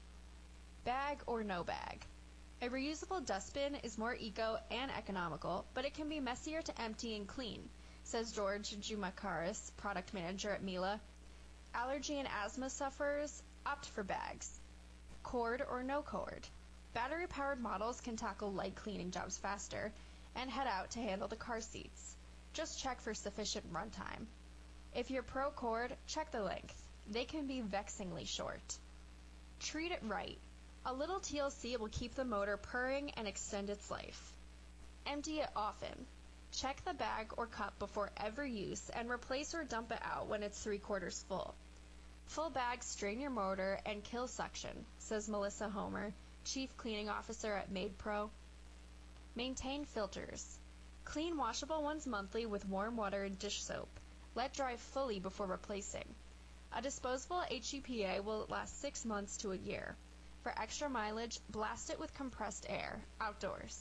Bag or no bag. A reusable dustbin is more eco and economical, but it can be messier to empty and clean, says George Jumakaris, product manager at Miele. Allergy and asthma sufferers opt for bags. Cord or no cord. Battery-powered models can tackle light cleaning jobs faster and head out to handle the car seats. Just check for sufficient runtime. If you're pro cord, check the length. They can be vexingly short. Treat it right. A little T L C will keep the motor purring and extend its life. Empty it often. Check the bag or cup before every use and replace or dump it out when it's three-quarters full. Full bags strain your motor and kill suction, says Melissa Homer, Chief Cleaning Officer at MaidPro. Maintain filters. Clean washable ones monthly with warm water and dish soap. Let dry fully before replacing. A disposable H E P A will last six months to a year. For extra mileage, blast it with compressed air, outdoors.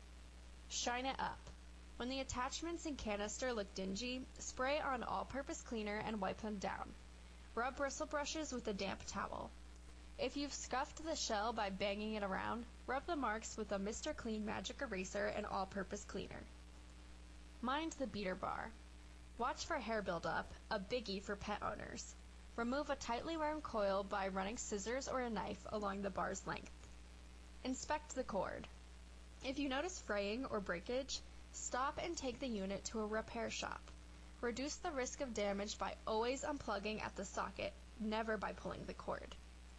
Shine it up. When the attachments and canister look dingy, spray on all-purpose cleaner and wipe them down. Rub bristle brushes with a damp towel. If you've scuffed the shell by banging it around, rub the marks with a Mister Clean Magic Eraser and all-purpose cleaner. Mind the beater bar. Watch for hair buildup, a biggie for pet owners. Remove a tightly wound coil by running scissors or a knife along the bar's length. Inspect the cord. If you notice fraying or breakage, stop and take the unit to a repair shop. Reduce the risk of damage by always unplugging at the socket, never by pulling the cord.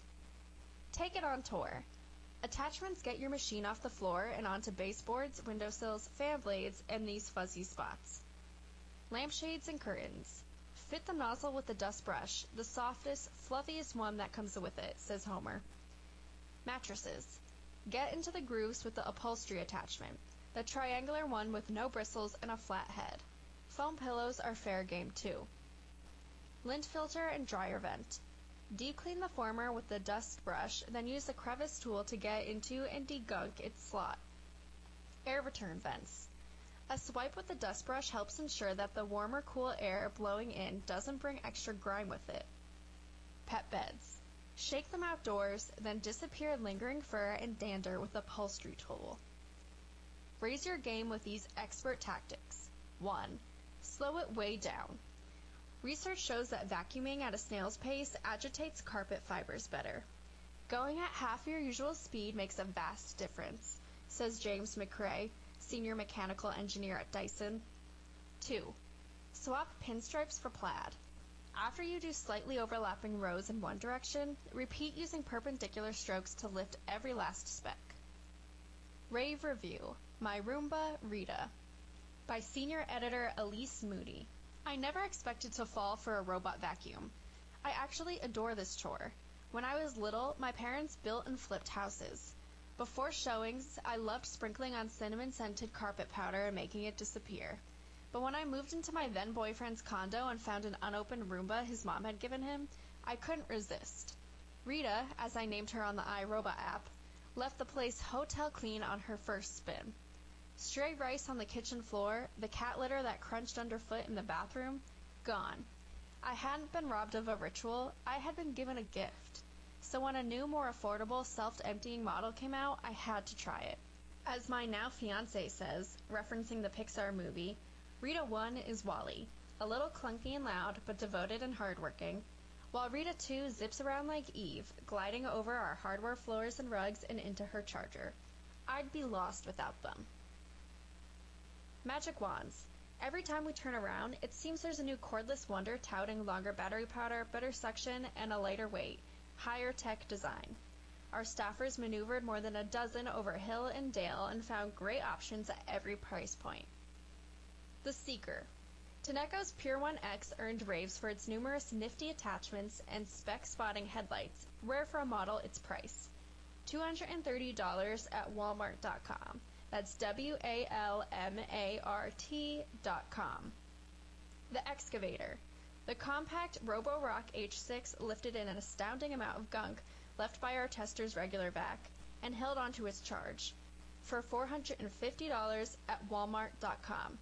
Take it on tour. Attachments get your machine off the floor and onto baseboards, windowsills, fan blades, and these fuzzy spots. Lampshades and curtains. Fit the nozzle with the dust brush, the softest, fluffiest one that comes with it, says Homer. Mattresses. Get into the grooves with the upholstery attachment, the triangular one with no bristles and a flat head. Foam pillows are fair game too. Lint filter and dryer vent. Deep clean the former with the dust brush, then use the crevice tool to get into and degunk its slot. Air return vents. A swipe with the dust brush helps ensure that the warmer, cool air blowing in doesn't bring extra grime with it. Pet beds. Shake them outdoors, then disappear lingering fur and dander with the upholstery tool. Raise your game with these expert tactics. one. Slow it way down. Research shows that vacuuming at a snail's pace agitates carpet fibers better. Going at half your usual speed makes a vast difference, says James McRae, Senior Mechanical Engineer at Dyson. two. Swap pinstripes for plaid. After you do slightly overlapping rows in one direction, repeat using perpendicular strokes to lift every last speck. Rave Review, My Roomba, Rita, by Senior Editor Elise Moody. I never expected to fall for a robot vacuum. I actually adore this chore. When I was little, my parents built and flipped houses. Before showings, I loved sprinkling on cinnamon-scented carpet powder and making it disappear. But when I moved into my then-boyfriend's condo and found an unopened Roomba his mom had given him, I couldn't resist. Rita, as I named her on the iRobot app, left the place hotel clean on her first spin. Stray rice on the kitchen floor, the cat litter that crunched underfoot in the bathroom, gone. I hadn't been robbed of a ritual, I had been given a gift. So when a new, more affordable, self-emptying model came out, I had to try it. As my now fiancé says, referencing the Pixar movie, Rita one is WALL-E, a little clunky and loud, but devoted and hardworking, while Rita two zips around like Eve, gliding over our hardware floors and rugs and into her charger. I'd be lost without them. Magic Wands. Every time we turn around, it seems there's a new cordless wonder touting longer battery power, better suction, and a lighter weight, higher tech design. Our staffers maneuvered more than a dozen over hill and dale and found great options at every price point. The Seeker. Teneco's Pure One X earned raves for its numerous nifty attachments and spec-spotting headlights, rare for a model its price. two hundred thirty dollars at walmart dot com. That's W A L M A R T dot com. The Excavator. The compact Roborock H six lifted in an astounding amount of gunk left by our tester's regular vac and held onto its charge for four hundred fifty dollars at walmart dot com.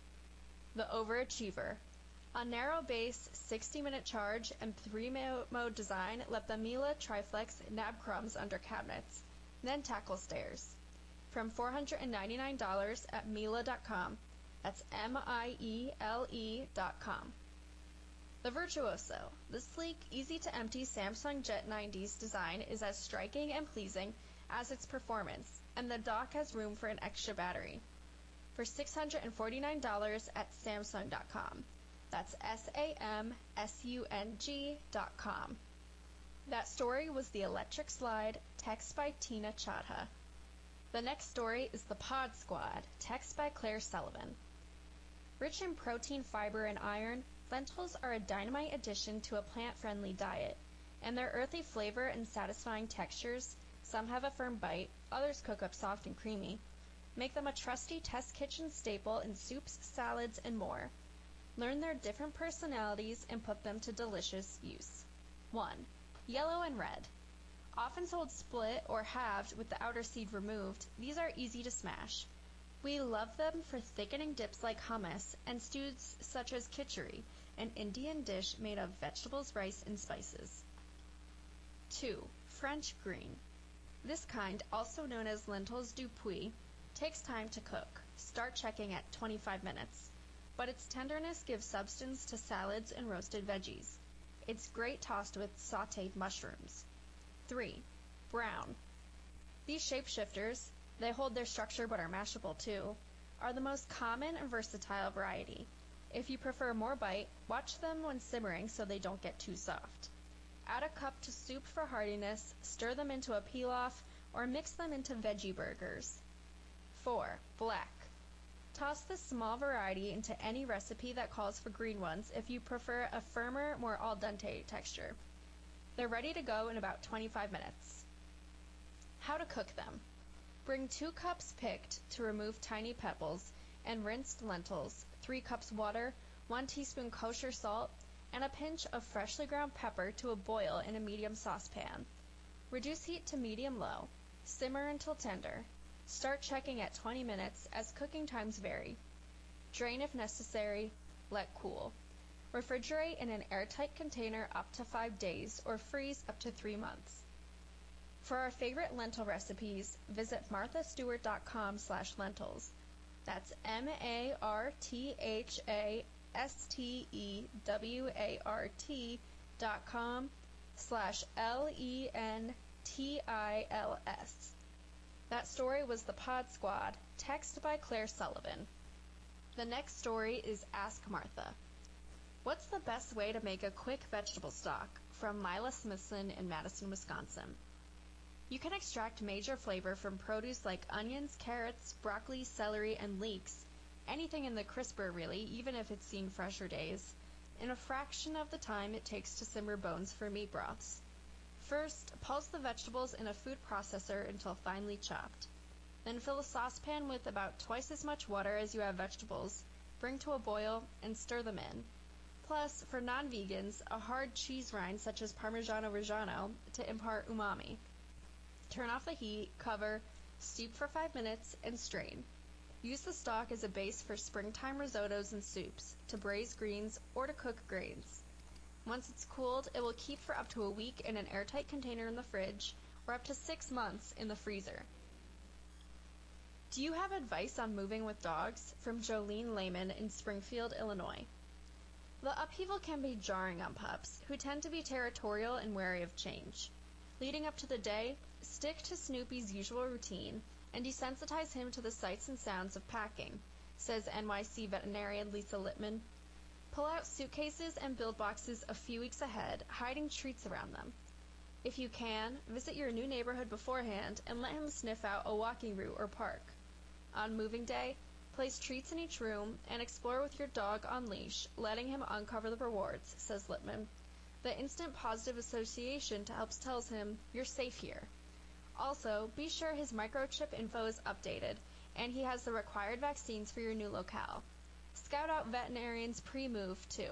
The Overachiever. A narrow base, sixty minute charge, and three mode design let the Miele Triflex nab crumbs under cabinets, then tackle stairs. From four hundred ninety-nine dollars at miele dot com. That's M I E L E dot com. The Virtuoso. The sleek, easy-to-empty Samsung Jet ninety's design is as striking and pleasing as its performance, and the dock has room for an extra battery. For six hundred forty-nine dollars at samsung dot com. That's S A M S U N G dot com. That story was The Electric Slide, text by Tina Chadha. The next story is The Pod Squad, text by Claire Sullivan. Rich in protein, fiber, and iron, lentils are a dynamite addition to a plant-friendly diet, and their earthy flavor and satisfying textures, some have a firm bite, others cook up soft and creamy, make them a trusty test kitchen staple in soups, salads, and more. Learn their different personalities and put them to delicious use. one. Yellow and red. Often sold split or halved with the outer seed removed, these are easy to smash. We love them for thickening dips like hummus and stews such as khichdi, an Indian dish made of vegetables, rice, and spices. two. French green. This kind, also known as lentils du puy, takes time to cook, start checking at twenty-five minutes, but its tenderness gives substance to salads and roasted veggies. It's great tossed with sautéed mushrooms. three. Brown. These shapeshifters, they hold their structure but are mashable too, are the most common and versatile variety. If you prefer more bite, watch them when simmering so they don't get too soft. Add a cup to soup for hardiness, stir them into a pilaf, or mix them into veggie burgers. four. Black. Toss this small variety into any recipe that calls for green ones if you prefer a firmer, more al dente texture. They're ready to go in about twenty-five minutes. How to cook them. Bring two cups picked to remove tiny pebbles and rinsed lentils, three cups water, one teaspoon kosher salt, and a pinch of freshly ground pepper to a boil in a medium saucepan. Reduce heat to medium-low. Simmer until tender. Start checking at twenty minutes as cooking times vary. Drain if necessary. Let cool. Refrigerate in an airtight container up to five days or freeze up to three months. For our favorite lentil recipes, visit martha stewart dot com slash lentils. That's M A R T H A S T E W A R T dot com slash L E N T I L S. That story was The Pod Squad, text by Claire Sullivan. The next story is Ask Martha. What's the best way to make a quick vegetable stock? From Mila Smithson in Madison, Wisconsin. You can extract major flavor from produce like onions, carrots, broccoli, celery, and leeks. Anything in the crisper, really, even if it's seen fresher days. In a fraction of the time it takes to simmer bones for meat broths. First, pulse the vegetables in a food processor until finely chopped. Then fill a saucepan with about twice as much water as you have vegetables, bring to a boil, and stir them in. Plus, for non-vegans, a hard cheese rind such as Parmigiano Reggiano to impart umami. Turn off the heat, cover, steep for five minutes, and strain. Use the stock as a base for springtime risottos and soups, to braise greens, or to cook grains. Once it's cooled, it will keep for up to a week in an airtight container in the fridge, or up to six months in the freezer. Do you have advice on moving with dogs? From Jolene Lehman in Springfield, Illinois. The upheaval can be jarring on pups, who tend to be territorial and wary of change. Leading up to the day, stick to Snoopy's usual routine and desensitize him to the sights and sounds of packing, says N Y C veterinarian Lisa Littman. Pull out suitcases and build boxes a few weeks ahead, hiding treats around them. If you can, visit your new neighborhood beforehand and let him sniff out a walking route or park. On moving day, place treats in each room and explore with your dog on leash, letting him uncover the rewards, says Littman. The instant positive association helps tells him, you're safe here. Also, be sure his microchip info is updated, and he has the required vaccines for your new locale. Scout out veterinarians pre-move, too.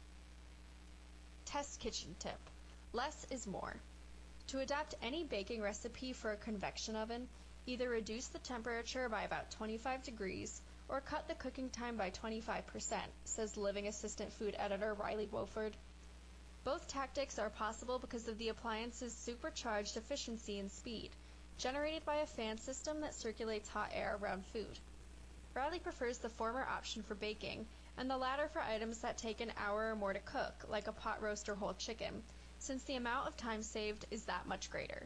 Test kitchen tip. Less is more. To adapt any baking recipe for a convection oven, either reduce the temperature by about twenty-five degrees or cut the cooking time by twenty-five percent, says Living Assistant Food Editor Riley Wofford. Both tactics are possible because of the appliance's supercharged efficiency and speed, generated by a fan system that circulates hot air around food. Riley prefers the former option for baking, and the latter for items that take an hour or more to cook, like a pot roast or whole chicken, since the amount of time saved is that much greater.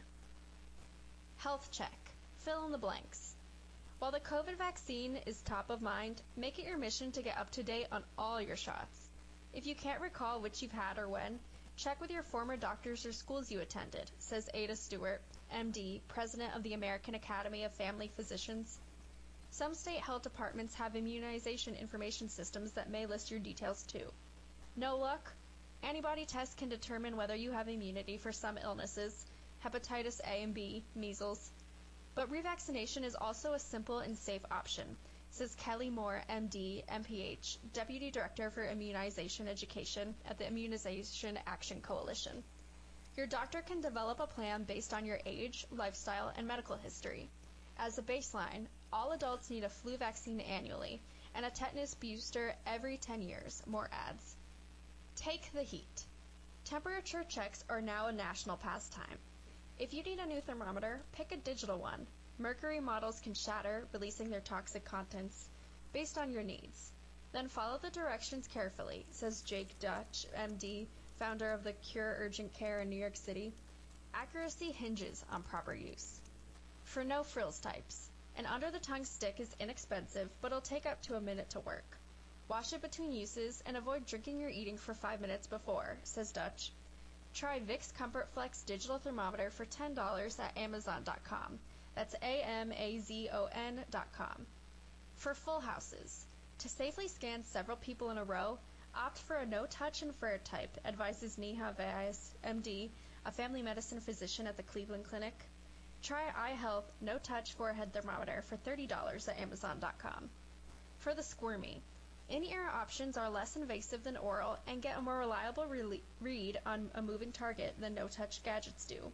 Health check. Fill in the blanks. While the COVID vaccine is top of mind, make it your mission to get up to date on all your shots. If you can't recall which you've had or when, check with your former doctors or schools you attended, says Ada Stewart, M D, president of the American Academy of Family Physicians. Some state health departments have immunization information systems that may list your details too. No luck? Antibody tests can determine whether you have immunity for some illnesses, hepatitis A and B, measles. But revaccination is also a simple and safe option, says Kelly Moore, M D, M P H, Deputy Director for Immunization Education at the Immunization Action Coalition. Your doctor can develop a plan based on your age, lifestyle, and medical history. As a baseline, all adults need a flu vaccine annually and a tetanus booster every ten years. More ads. Take the heat. Temperature checks are now a national pastime. If you need a new thermometer, pick a digital one. Mercury models can shatter, releasing their toxic contents, based on your needs. Then follow the directions carefully, says Jake Dutch, M D, founder of the Cure Urgent Care in New York City. Accuracy hinges on proper use. For no frills types, an under-the-tongue stick is inexpensive, but it'll take up to a minute to work. Wash it between uses and avoid drinking or eating for five minutes before, says Dutch. Try Vicks Comfort Flex digital thermometer for ten dollars at amazon dot com. That's A M A Z O N dot com. For full houses, to safely scan several people in a row, opt for a no-touch infrared type, advises Neha Vyas, M D, a family medicine physician at the Cleveland Clinic. Try iHealth no-touch forehead thermometer for thirty dollars at amazon dot com. For the squirmy, in-ear options are less invasive than oral and get a more reliable re- read on a moving target than no-touch gadgets do.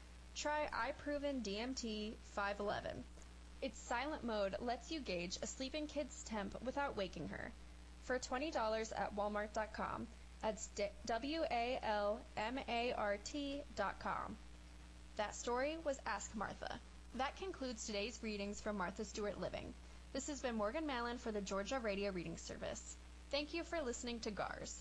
Try iProven D M T five eleven. Its silent mode lets you gauge a sleeping kid's temp without waking her. For twenty dollars at walmart dot com. That's W A L M A R T dot com. That story was Ask Martha. That concludes today's readings from Martha Stewart Living. This has been Morgan Mallon for the Georgia Radio Reading Service. Thank you for listening to G A R S.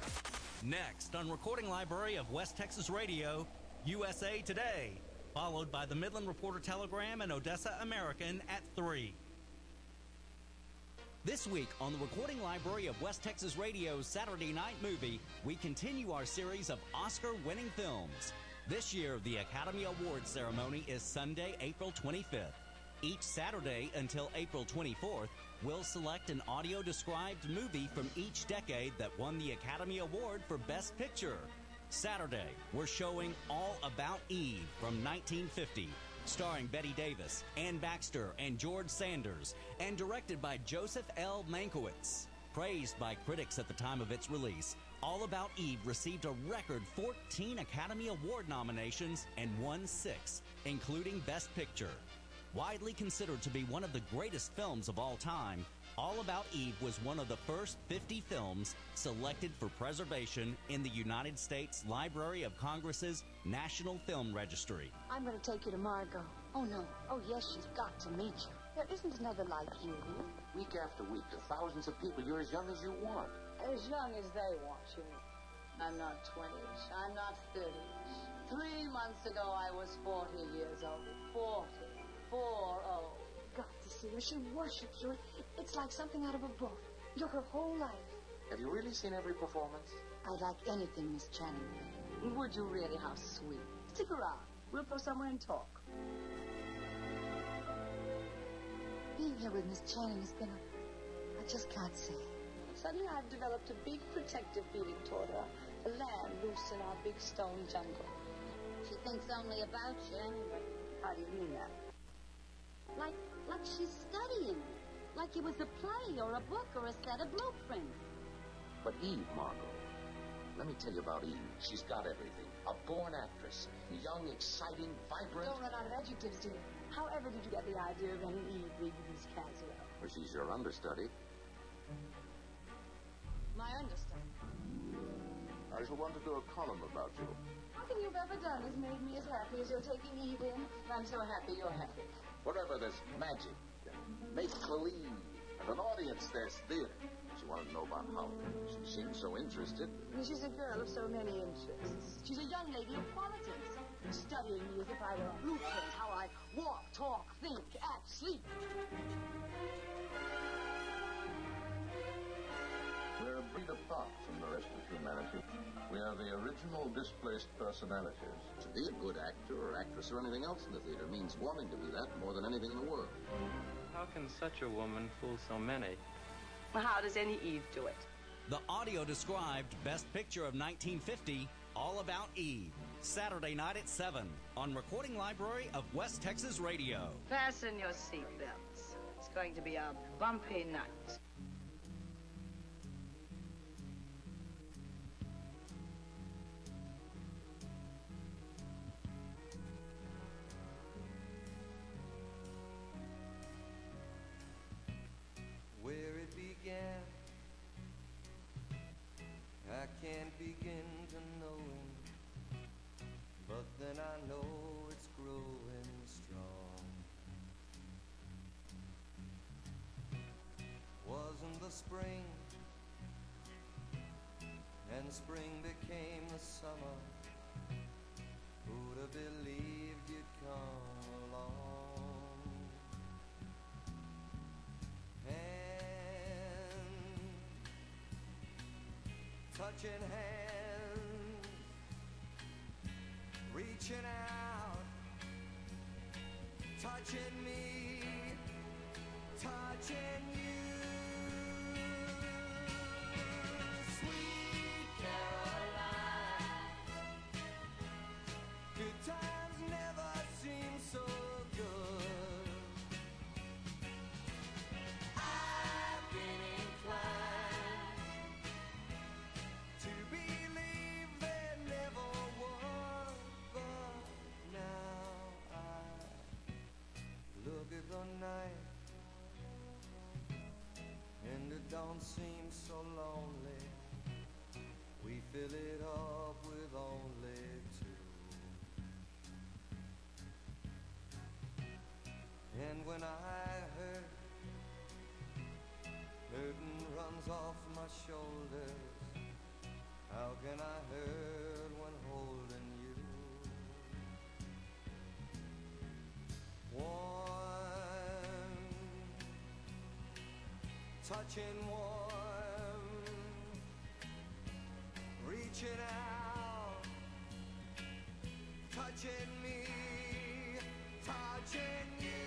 Next on Recording Library of West Texas Radio, U S A Today, followed by the Midland Reporter Telegram and Odessa American at three. This week on the Recording Library of West Texas Radio's Saturday Night Movie, we continue our series of Oscar-winning films. This year, the Academy Awards ceremony is Sunday, April twenty-fifth. Each Saturday until April twenty-fourth, we'll select an audio-described movie from each decade that won the Academy Award for Best Picture. Saturday, we're showing All About Eve from nineteen fifty, starring Betty Davis, Ann Baxter, and George Sanders, and directed by Joseph L. Mankiewicz. Praised by critics at the time of its release, All About Eve received a record fourteen Academy Award nominations and won six, including Best Picture. Widely considered to be one of the greatest films of all time, All About Eve was one of the first fifty films selected for preservation in the United States Library of Congress's National Film Registry. I'm going to take you to Margot. Oh, no. Oh, yes, she's got to meet you. There isn't another like you here. Week after week, to thousands of people, you're as young as you want. As young as they want you. I'm not twenty-ish. I'm not thirty-ish. Three months ago, I was forty years old. Forty. Four oh. Got to see her. She worships you. It's like something out of a book. You're her whole life. Have you really seen every performance? I'd like anything Miss Channing. Would you really? How sweet. Stick around. We'll go somewhere and talk. Being here with Miss Channing has been a... I just can't say. Suddenly I've developed a big protective feeling toward her. A lamb loose in our big stone jungle. She thinks only about you anyway. How do you mean that? Like, like she's studying it. Like it was a play or a book or a set of blueprints. But Eve, Margot, let me tell you about Eve. She's got everything. A born actress. Young, exciting, vibrant. Don't run out of adjectives, dear. However did you get the idea of any Eve being Miss Caswell? Well, she's your understudy. My understudy. I shall want to do a column about you. Nothing you've ever done has made me as happy as you're taking Eve in. I'm so happy you're happy. Whatever, there's magic, make-believe, and an audience, there's theater. She wanted to know about how. She seemed so interested. She's a girl of so many interests. She's a young lady of qualities, studying me as if I were a blueprint, how I walk, talk, think, act, sleep. We're a breed apart from the rest of humanity. We are the original displaced personalities. To be a good actor or actress or anything else in the theater means wanting to be that more than anything in the world. How can such a woman fool so many? Well, how does any Eve do it? The audio-described Best Picture of nineteen fifty, All About Eve. Saturday night at seven on Recording Library of West Texas Radio. Fasten your seatbelts. It's going to be a bumpy night. I can't begin to know him, but then I know it's growing strong. Wasn't the spring, and spring became the summer. Who'd have believed you'd come along? And touching hands, reaching out, touching me, touching you. Sweet Caroline, good times never seem so good. I've been inclined to believe there never was, but now I look at the night and it don't seem so lonely. We fill it up with only two, and when I hurt, burden runs off my shoulders. How can I hurt when holding you? Warm, touching warm, reaching out, touching me, touching you.